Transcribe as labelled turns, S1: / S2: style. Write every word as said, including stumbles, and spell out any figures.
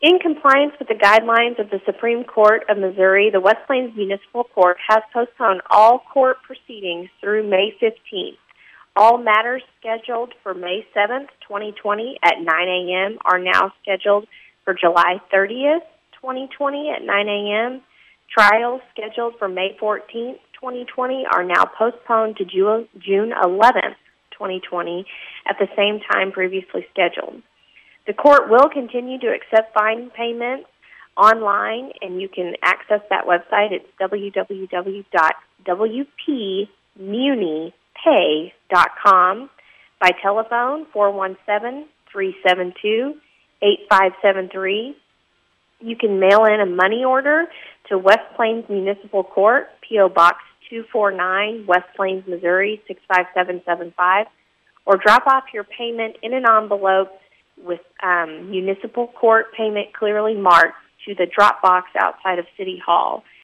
S1: In compliance with the guidelines of the Supreme Court of Missouri, the West Plains Municipal Court has postponed all court proceedings through May fifteenth. All matters scheduled for May seventh, twenty twenty at nine a.m. are now scheduled for July thirtieth, twenty twenty at nine a.m. Trials scheduled for May fourteenth, twenty twenty are now postponed to June eleventh, twenty twenty at the same time previously scheduled. The court will continue to accept fine payments online, and you can access that website. It's w w w dot w p muni pay dot com, by telephone four one seven, three seven two, eight five seven three. You can mail in a money order to West Plains Municipal Court, P O. Box two forty-nine, West Plains, Missouri six five seven seven five, or drop off your payment in an envelope with um, Municipal Court payment clearly marked to the drop box outside of City Hall.